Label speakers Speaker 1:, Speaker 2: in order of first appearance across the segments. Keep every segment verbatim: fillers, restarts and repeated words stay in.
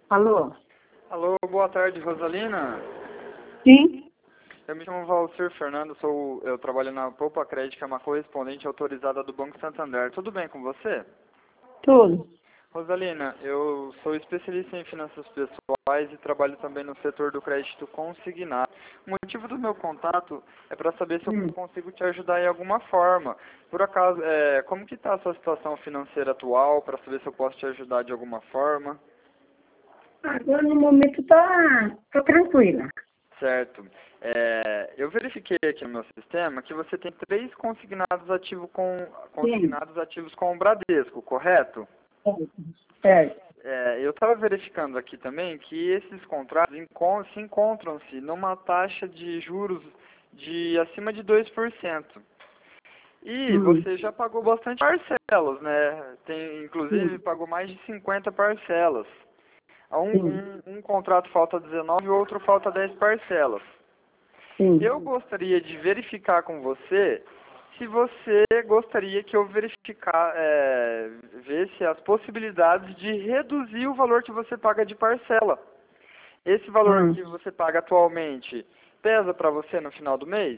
Speaker 1: Alô?
Speaker 2: Alô, boa tarde, Rosalina.
Speaker 1: Sim?
Speaker 2: Eu me chamo Valcir Fernando, sou, eu trabalho na Poupa Crédito, que é uma correspondente autorizada do Banco Santander. Tudo bem com você?
Speaker 1: Tudo.
Speaker 2: Rosalina, eu sou especialista em finanças pessoais e trabalho também no setor do crédito consignado. O motivo do meu contato é para saber se eu
Speaker 1: Hum.
Speaker 2: consigo te ajudar em alguma forma. Por acaso, é, como que está a sua situação financeira atual, para saber se eu posso te ajudar de alguma forma?
Speaker 1: Agora no momento tá, tá tranquila.
Speaker 2: Certo. É, eu verifiquei aqui no meu sistema que você tem três consignados ativos com,
Speaker 1: Sim.
Speaker 2: consignados ativos com o Bradesco, correto?
Speaker 1: Certo.
Speaker 2: É, eu estava verificando aqui também que esses contratos encon- se encontram-se numa taxa de juros de acima de dois por cento. E
Speaker 1: Hum.
Speaker 2: você já pagou bastante parcelas, né? Tem, inclusive,
Speaker 1: Sim.
Speaker 2: pagou mais de cinquenta parcelas. Um,
Speaker 1: Sim.
Speaker 2: um, um contrato falta dezenove, o outro falta dez parcelas.
Speaker 1: Sim.
Speaker 2: Eu gostaria de verificar com você se você gostaria que eu verificar, é, visse as possibilidades de reduzir o valor que você paga de parcela. Esse valor
Speaker 1: Hum.
Speaker 2: que você paga atualmente pesa para você no final do mês?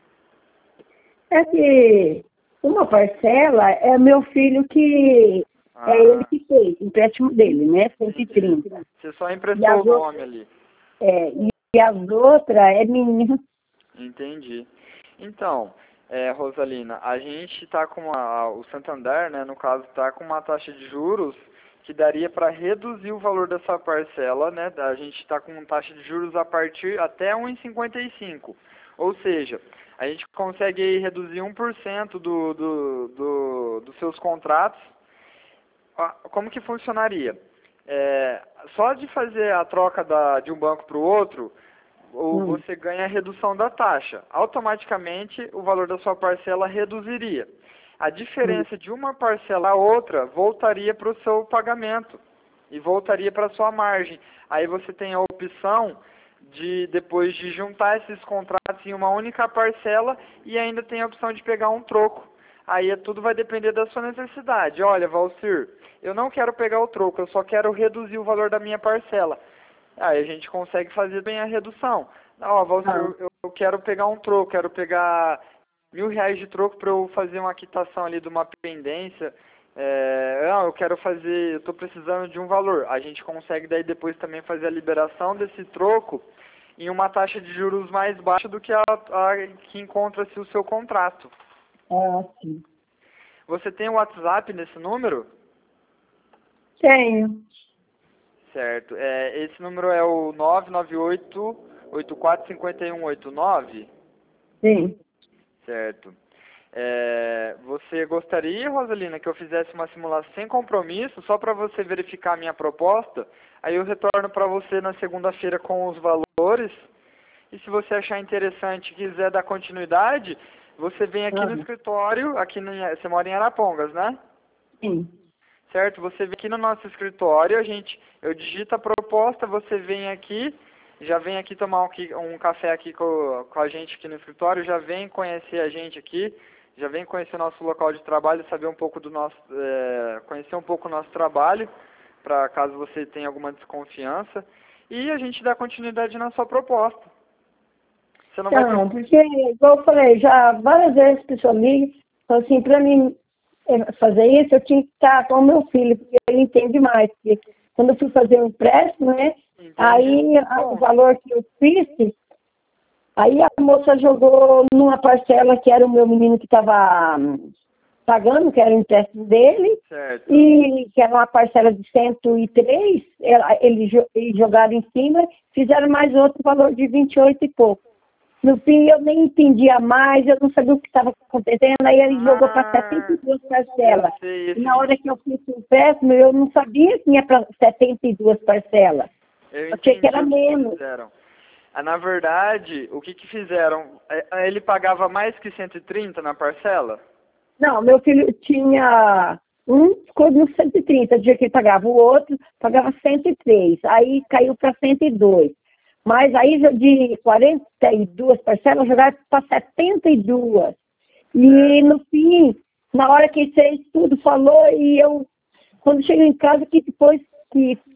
Speaker 1: É que uma parcela é meu filho que é ele
Speaker 2: Ah,
Speaker 1: que fez, empréstimo dele, né?
Speaker 2: entendi.
Speaker 1: cento e trinta.
Speaker 2: Você só
Speaker 1: E
Speaker 2: emprestou
Speaker 1: as
Speaker 2: o nome
Speaker 1: outras,
Speaker 2: ali.
Speaker 1: é, e as outras é minha.
Speaker 2: Entendi. Então, é, Rosalina, a gente está com a, o Santander, né, no caso, está com uma taxa de juros que daria para reduzir o valor dessa parcela, né? A gente está com uma taxa de juros a partir até um vírgula cinquenta e cinco. Ou seja, a gente consegue aí reduzir um por cento do, do, do, dos seus contratos. Ah, como que funcionaria? É, só de fazer a troca da, de um banco para o outro, ou
Speaker 1: Hum.
Speaker 2: você ganha a redução da taxa. Automaticamente, o valor da sua parcela reduziria. A
Speaker 1: Hum.
Speaker 2: diferença de uma parcela a outra voltaria para o seu pagamento e voltaria para a sua margem. Aí você tem a opção de, depois de juntar esses contratos em uma única parcela e ainda tem a opção de pegar um troco. Aí é, tudo vai depender da sua necessidade. Olha, Valcir, eu não quero pegar o troco, eu só quero reduzir o valor da minha parcela. Aí a gente consegue fazer bem a redução. Ó, Valcir,
Speaker 1: Ah.
Speaker 2: eu, eu quero pegar um troco, quero pegar mil reais de troco para eu fazer uma quitação ali de uma pendência. É, não, eu quero fazer, eu estou precisando de um valor. A gente consegue daí depois também fazer a liberação desse troco em uma taxa de juros mais baixa do que a, a que encontra-se o seu contrato.
Speaker 1: Ah, sim.
Speaker 2: Você tem o WhatsApp nesse número?
Speaker 1: Tenho.
Speaker 2: Certo. É, esse número é o nove nove oito, oito quatro cinco um oito nove?
Speaker 1: Sim.
Speaker 2: Certo. É, você gostaria, Rosalina, que eu fizesse uma simulação sem compromisso, só para você verificar a minha proposta? Aí eu retorno para você na segunda-feira com os valores. E se você achar interessante e quiser dar continuidade, você vem aqui no
Speaker 1: Ah.
Speaker 2: escritório, aqui no, você mora em Arapongas, né?
Speaker 1: Sim.
Speaker 2: Certo? Você vem aqui no nosso escritório, a gente, eu digito a proposta, você vem aqui, já vem aqui tomar um, um café aqui com, com a gente aqui no escritório, já vem conhecer a gente aqui, já vem conhecer o nosso local de trabalho, saber um pouco do nosso, é, conhecer um pouco o nosso trabalho, para caso você tenha alguma desconfiança, e a gente dá continuidade na sua proposta. Você não vai ter...
Speaker 1: Então, porque, igual eu falei, já várias vezes a pessoa liga, falou assim, para mim eh, fazer isso, eu tinha que estar com o meu filho, porque ele entende mais. Porque quando eu fui fazer um empréstimo, né,
Speaker 2: Entende?
Speaker 1: aí a- o
Speaker 2: Bom,
Speaker 1: valor que eu fiz, aí a moça jogou numa parcela que era o meu menino que estava pagando, que era o empréstimo dele,
Speaker 2: certo.
Speaker 1: e que era uma parcela de cento e três, ela- eles jo- eles jogaram em cima, fizeram mais outro valor de vinte e oito e pouco. No fim, eu nem entendia mais, eu não sabia o que estava acontecendo, aí ele jogou para setenta
Speaker 2: Ah,
Speaker 1: e duas
Speaker 2: eu
Speaker 1: parcelas.
Speaker 2: sei,
Speaker 1: E
Speaker 2: esse
Speaker 1: na hora que eu fiz o empréstimo, eu não sabia que ia para setenta e duas parcelas.
Speaker 2: eu
Speaker 1: Eu achei que
Speaker 2: entendi
Speaker 1: era
Speaker 2: o que que
Speaker 1: menos.
Speaker 2: fizeram. Ah, na verdade, o que que fizeram? É, Ele pagava mais que cento e trinta na parcela?
Speaker 1: Não, meu filho tinha um ficou no cento e trinta, dia que ele pagava, o outro pagava cento e três, aí caiu para cento e dois. Mas aí de quarenta e duas parcelas jogaram para setenta e duas. E
Speaker 2: Certo.
Speaker 1: no fim, na hora que fez tudo, falou, e eu, quando cheguei em casa, que depois que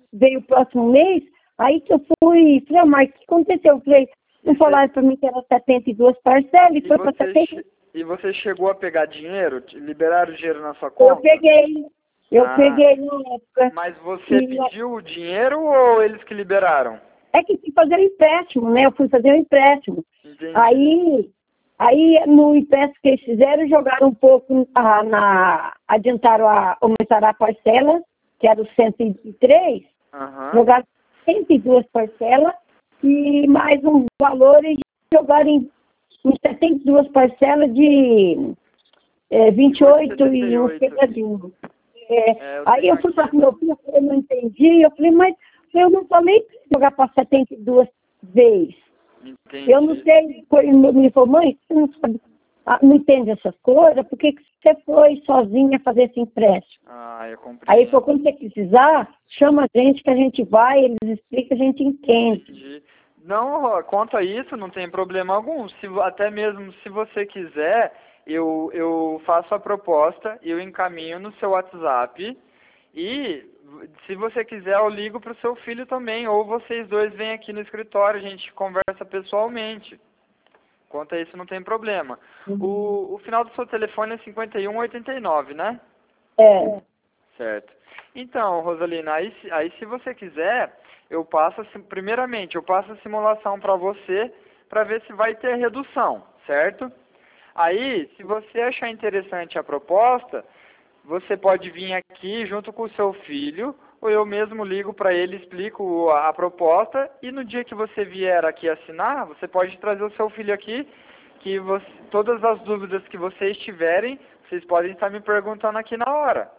Speaker 1: veio o próximo mês, aí que eu fui, falei, ah, mas o que aconteceu? Eu falei, não falaram para mim que era setenta e duas parcelas e,
Speaker 2: e
Speaker 1: foi para
Speaker 2: você,
Speaker 1: setenta.
Speaker 2: che- e você chegou a pegar dinheiro? Te- Liberaram dinheiro na sua
Speaker 1: Eu
Speaker 2: conta?
Speaker 1: peguei, eu
Speaker 2: Ah,
Speaker 1: peguei na época.
Speaker 2: mas você
Speaker 1: E
Speaker 2: pediu o dinheiro ou eles que liberaram?
Speaker 1: é que fui fazer um empréstimo, né? Eu fui fazer um empréstimo.
Speaker 2: Entendi.
Speaker 1: Aí, aí no empréstimo que eles fizeram, jogaram um pouco ah, na. Adiantaram a. Aumentaram a parcela, que era o cento e três,
Speaker 2: Aham.
Speaker 1: jogaram cento e duas parcelas e mais um valor e jogaram em, em setenta e duas parcelas de é, vinte e oito e um pegadinho. É,
Speaker 2: É, eu
Speaker 1: aí
Speaker 2: tenho
Speaker 1: eu fui
Speaker 2: aqui.
Speaker 1: falar com meu filho, eu não entendi, eu falei, mas eu não falei pra jogar para setenta e duas vezes.
Speaker 2: Entendi.
Speaker 1: Eu não sei, foi, me falou, mãe, você não sabe, ah, não entende essas coisas, por que que você foi sozinha fazer esse empréstimo?
Speaker 2: Ah, eu compreendo.
Speaker 1: Aí ele falou, quando você precisar, chama a gente que a gente vai, eles explicam, a gente entende.
Speaker 2: Entendi. Não, Rô, quanto a isso, não tem problema algum. Se, vo- até mesmo se você quiser, eu, eu faço a proposta, eu encaminho no seu WhatsApp e, se você quiser, eu ligo para o seu filho também, ou vocês dois vêm aqui no escritório, a gente conversa pessoalmente. Quanto a isso, não tem problema. O, o final do seu telefone é cinquenta e um oitenta e nove, né?
Speaker 1: É,
Speaker 2: Certo. Então, Rosalina, aí, se- aí se você quiser, eu passo, a sim- primeiramente, eu passo a simulação para você, para ver se vai ter redução, certo? Aí, se você achar interessante a proposta, você pode vir aqui junto com o seu filho, ou eu mesmo ligo para ele, explico a, a proposta, e no dia que você vier aqui assinar, você pode trazer o seu filho aqui, que você, todas as dúvidas que vocês tiverem, vocês podem estar me perguntando aqui na hora.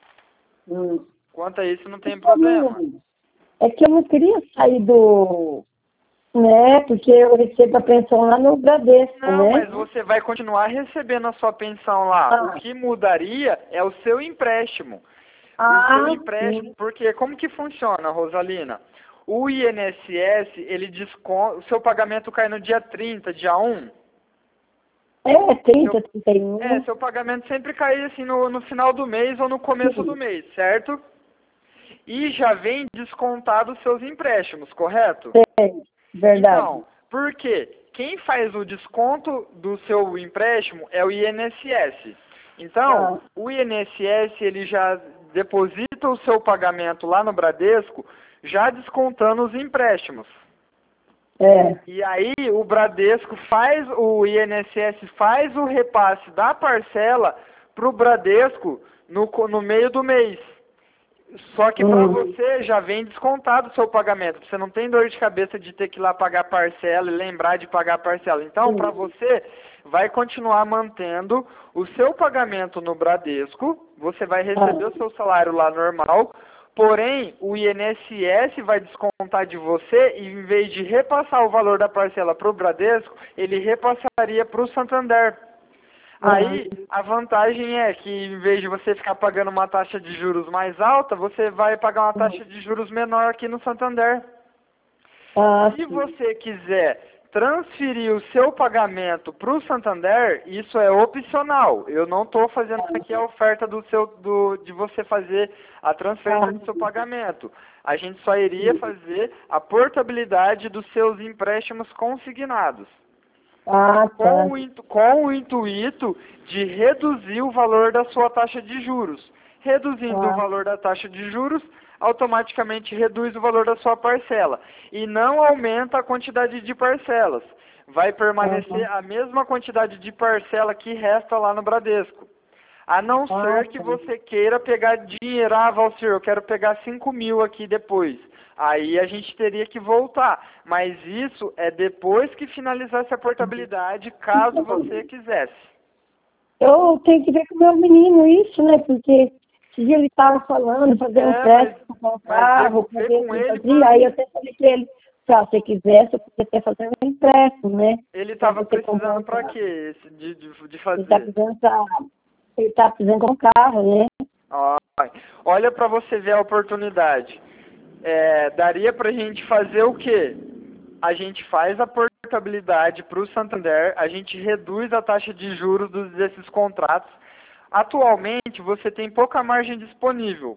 Speaker 1: hum.
Speaker 2: Quanto a isso, não tem problema.
Speaker 1: É que eu não queria sair do, né, porque eu recebo a pensão lá no Bradesco,
Speaker 2: Não,
Speaker 1: né?
Speaker 2: mas você vai continuar recebendo a sua pensão lá.
Speaker 1: Ah.
Speaker 2: O que mudaria é o seu empréstimo. O
Speaker 1: Ah,
Speaker 2: seu empréstimo,
Speaker 1: sim.
Speaker 2: porque como que funciona, Rosalina? O I N S S, ele desconta, o seu pagamento cai no dia trinta, dia um.
Speaker 1: É, trinta,
Speaker 2: Seu,
Speaker 1: trinta e um.
Speaker 2: é, seu pagamento sempre cai assim no, no final do mês ou no começo do mês, certo? E já vem descontado os seus empréstimos, correto?
Speaker 1: É, verdade.
Speaker 2: Então, por quê? Quem faz o desconto do seu empréstimo é o I N S S. Então,
Speaker 1: Ah.
Speaker 2: o I N S S, ele já deposita o seu pagamento lá no Bradesco, já descontando os empréstimos.
Speaker 1: É.
Speaker 2: E aí o Bradesco faz, o I N S S faz o repasse da parcela para o Bradesco no, co- no meio do mês. Só que para
Speaker 1: Hum.
Speaker 2: você já vem descontado o seu pagamento. Você não tem dor de cabeça de ter que ir lá pagar parcela e lembrar de pagar parcela. Então,
Speaker 1: Sim.
Speaker 2: para você, vai continuar mantendo o seu pagamento no Bradesco. Você vai receber
Speaker 1: Ah.
Speaker 2: o seu salário lá normal. Porém, o I N S S vai descontar de você e, em vez de repassar o valor da parcela para o Bradesco, ele repassaria para o Santander. Aí, a vantagem é que, em vez de você ficar pagando uma taxa de juros mais alta, você vai pagar uma taxa de juros menor aqui no Santander.
Speaker 1: Ah,
Speaker 2: Se
Speaker 1: sim.
Speaker 2: você quiser transferir o seu pagamento para o Santander, isso é opcional. Eu não estou fazendo aqui a oferta do seu, do, de você fazer a transferência do seu pagamento. A gente só iria fazer a portabilidade dos seus empréstimos consignados.
Speaker 1: Ah, tá.
Speaker 2: Com o, intu- com o intuito de reduzir o valor da sua taxa de juros. Reduzindo
Speaker 1: Ah.
Speaker 2: o valor da taxa de juros, automaticamente reduz o valor da sua parcela. E não aumenta a quantidade de parcelas. Vai permanecer a mesma quantidade de parcela que resta lá no Bradesco. A não
Speaker 1: Ah,
Speaker 2: ser que
Speaker 1: tá.
Speaker 2: você queira pegar dinheiro, ah, Valcir, eu quero pegar cinco mil aqui depois. Aí a gente teria que voltar. Mas isso é depois que finalizasse a portabilidade, caso você quisesse.
Speaker 1: Eu tenho que ver com o meu menino isso, né? Porque esse dia ele estava falando, fazer um
Speaker 2: É,
Speaker 1: teste
Speaker 2: mas-
Speaker 1: com o
Speaker 2: mas
Speaker 1: carro,
Speaker 2: vê- vê
Speaker 1: fazer
Speaker 2: com ele,
Speaker 1: fazer,
Speaker 2: por-
Speaker 1: aí eu até falei para ele, se você quisesse, eu podia até fazer um empréstimo, né?
Speaker 2: Ele estava
Speaker 1: Pra você comprar
Speaker 2: precisando
Speaker 1: um
Speaker 2: para
Speaker 1: carro.
Speaker 2: quê esse de, de, de
Speaker 1: Ele está
Speaker 2: fazer?
Speaker 1: precisando pra, ele tá precisando com um carro, né?
Speaker 2: Ai, olha para você ver a oportunidade. É, daria para a gente fazer o quê? A gente faz a portabilidade para o Santander, a gente reduz a taxa de juros dos, desses contratos. Atualmente você tem pouca margem disponível,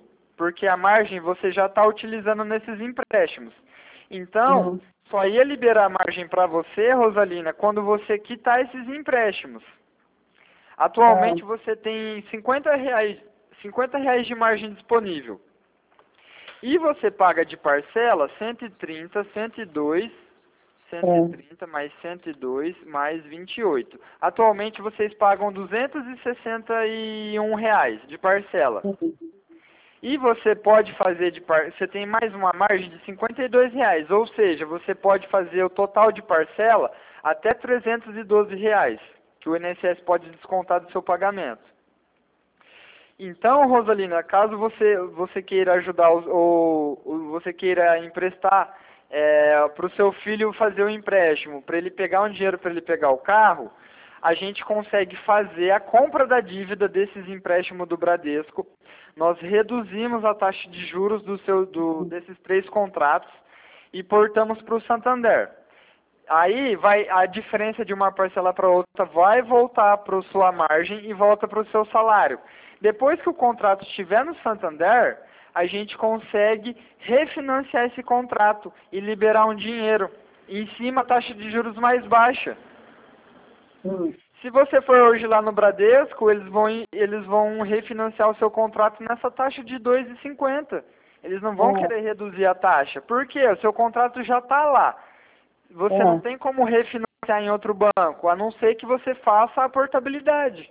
Speaker 2: porque a margem você já está utilizando nesses empréstimos. Então,
Speaker 1: Uhum.
Speaker 2: só ia liberar a margem para você, Rosalina, quando você quitar esses empréstimos. Atualmente
Speaker 1: Ah,
Speaker 2: você tem cinquenta reais, cinquenta reais de margem disponível. E você paga de parcela cento e trinta, cento e dois, cento e
Speaker 1: é.
Speaker 2: trinta mais cento e dois mais vinte e oito. Atualmente vocês pagam duzentos e sessenta e um reais de parcela.
Speaker 1: Uhum.
Speaker 2: E você pode fazer de par... você tem mais uma margem de cinquenta e dois reais, ou seja, você pode fazer o total de parcela até trezentos e doze reais, que o I N S S pode descontar do seu pagamento. Então, Rosalina, caso você, você queira ajudar os- ou, ou você queira emprestar para o seu filho fazer o empréstimo, para ele pegar um dinheiro para ele pegar o carro, a gente consegue fazer a compra da dívida desses empréstimos do Bradesco. Nós reduzimos a taxa de juros do seu, do, desses três contratos e portamos para o Santander. Aí vai a diferença de uma parcela para outra vai voltar para a sua margem e volta para o seu salário. Depois que o contrato estiver no Santander, a gente consegue refinanciar esse contrato e liberar um dinheiro em cima a taxa de juros mais baixa.
Speaker 1: Uhum.
Speaker 2: Se você for hoje lá no Bradesco, eles vão, eles vão refinanciar o seu contrato nessa taxa de dois e cinquenta. Eles não vão
Speaker 1: É,
Speaker 2: querer reduzir a taxa. Por quê? O seu contrato já está lá. Você não
Speaker 1: é.
Speaker 2: tem como refinanciar em outro banco, a não ser que você faça a portabilidade.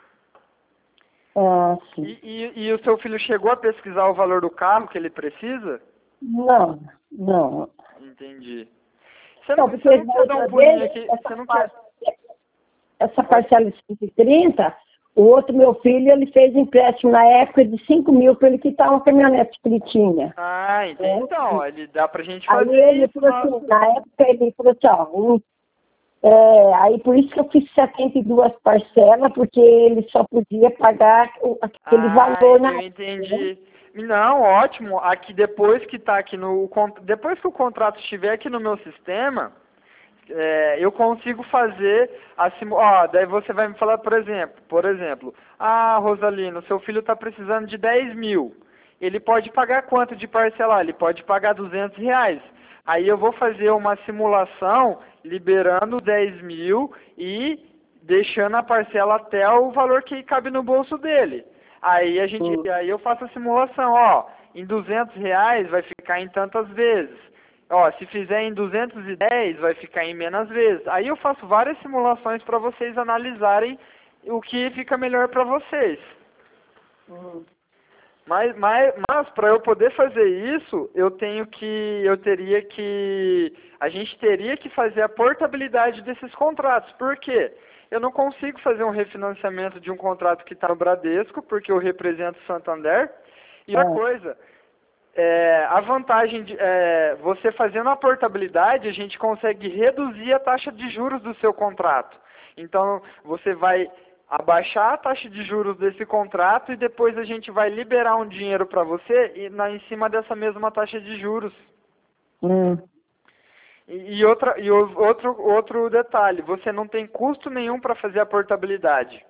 Speaker 1: Ah, sim.
Speaker 2: E, e, e o seu filho chegou a pesquisar o valor do carro que ele precisa?
Speaker 1: Não, não.
Speaker 2: Entendi. Você não,
Speaker 1: Não,
Speaker 2: você
Speaker 1: porque
Speaker 2: não
Speaker 1: da
Speaker 2: quer dar um
Speaker 1: outra
Speaker 2: pulinho
Speaker 1: vez,
Speaker 2: aqui? Você
Speaker 1: essa,
Speaker 2: não quer...
Speaker 1: par- essa
Speaker 2: Pode...
Speaker 1: parcela de cento e trinta, o outro meu filho, ele fez empréstimo na época de cinco mil para ele quitar uma caminhonete que ele tinha.
Speaker 2: Ah, entendi.
Speaker 1: Né?
Speaker 2: Então, ó, ele dá pra gente
Speaker 1: Aí
Speaker 2: fazer
Speaker 1: ele
Speaker 2: isso.
Speaker 1: falou
Speaker 2: Nós...
Speaker 1: assim, na época ele falou assim, ó, um, é, aí por isso que eu fiz setenta e duas parcelas, porque ele só podia pagar o- aquele
Speaker 2: Ah,
Speaker 1: valor na
Speaker 2: eu
Speaker 1: época, né?
Speaker 2: entendi. Não, ótimo. Aqui depois que tá aqui no... con- Depois que o contrato estiver aqui no meu sistema... É, eu consigo fazer a simu... Ó, daí você vai me falar, por exemplo, por exemplo, ah, Rosalino, seu filho está precisando de dez mil. Ele pode pagar quanto de parcelar? Ele pode pagar duzentos reais. Aí eu vou fazer uma simulação liberando dez mil e deixando a parcela até o valor que cabe no bolso dele. Aí a gente,
Speaker 1: Hum.
Speaker 2: aí eu faço a simulação, ó, em duzentos reais vai ficar em tantas vezes. Ó, se fizer em duzentos e dez, vai ficar em menos vezes. Aí eu faço várias simulações para vocês analisarem o que fica melhor para vocês.
Speaker 1: Hum.
Speaker 2: Mas, mas, mas para eu poder fazer isso, eu tenho que, eu teria que, a gente teria que fazer a portabilidade desses contratos. Por quê? Eu não consigo fazer um refinanciamento de um contrato que está no Bradesco, porque eu represento o Santander. E outra
Speaker 1: É.
Speaker 2: coisa, é, a vantagem de é, você fazendo a portabilidade, a gente consegue reduzir a taxa de juros do seu contrato. Então, você vai abaixar a taxa de juros desse contrato e depois a gente vai liberar um dinheiro para você e, na, em cima dessa mesma taxa de juros.
Speaker 1: Hum.
Speaker 2: E, e, outra, e o- outro, outro detalhe, você não tem custo nenhum para fazer a portabilidade.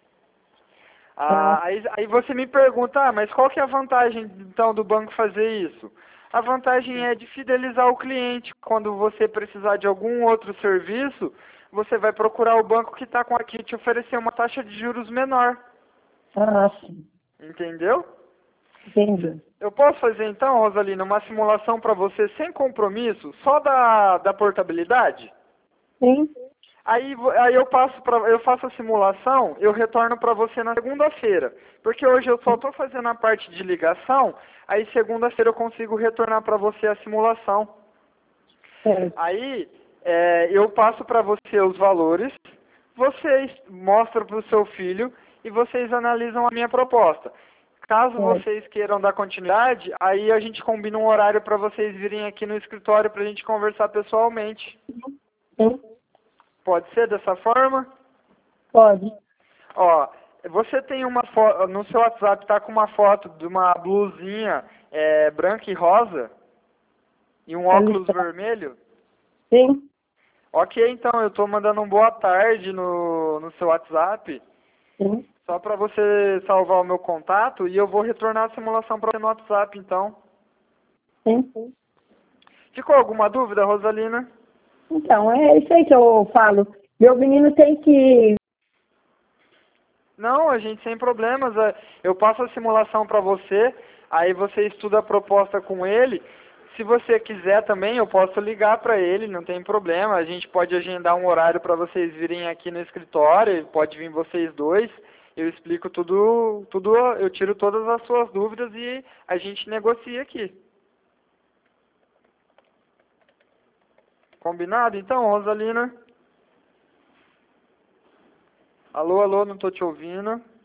Speaker 1: Ah,
Speaker 2: Ah, aí, aí você me pergunta, ah, mas qual que é a vantagem então do banco fazer isso? A vantagem é de fidelizar o cliente. Quando você precisar de algum outro serviço, você vai procurar o banco que está com aqui te oferecer uma taxa de juros menor.
Speaker 1: ah, sim.
Speaker 2: Entendeu?
Speaker 1: Entendi.
Speaker 2: Eu posso fazer então, Rosalina, uma simulação para você sem compromisso, só da, da portabilidade?
Speaker 1: Sim.
Speaker 2: Aí, vo- aí eu, passo pra, eu faço a simulação, eu retorno para você na segunda-feira. Porque hoje eu só estou fazendo a parte de ligação, aí segunda-feira eu consigo retornar para você a simulação.
Speaker 1: É.
Speaker 2: Aí é, eu passo para você os valores, vocês mostram para o seu filho e vocês analisam a minha proposta. Caso
Speaker 1: É.
Speaker 2: vocês queiram dar continuidade, aí a gente combina um horário para vocês virem aqui no escritório para a gente conversar pessoalmente.
Speaker 1: Sim.
Speaker 2: Pode ser dessa forma?
Speaker 1: Pode.
Speaker 2: Ó, você tem uma foto, no seu WhatsApp tá com uma foto de uma blusinha é, branca e rosa e um
Speaker 1: Tá
Speaker 2: óculos
Speaker 1: listado.
Speaker 2: vermelho?
Speaker 1: Sim.
Speaker 2: Ok, então, eu tô mandando um boa tarde no, no seu WhatsApp.
Speaker 1: Sim.
Speaker 2: Só para você salvar o meu contato e eu vou retornar a simulação para você no WhatsApp, então.
Speaker 1: Sim, sim.
Speaker 2: Ficou alguma dúvida, Rosalina?
Speaker 1: Então, é isso aí que eu falo. Meu menino tem que...
Speaker 2: Não, a gente sem problemas. é, Eu passo a simulação para você, aí você estuda a proposta com ele. Se você quiser também, eu posso ligar para ele, não tem problema. A gente pode agendar um horário para vocês virem aqui no escritório, pode vir vocês dois. Eu explico tudo, tudo, eu tiro todas as suas dúvidas e a gente negocia aqui. Combinado então, Rosalina? Alô, alô, não estou te ouvindo.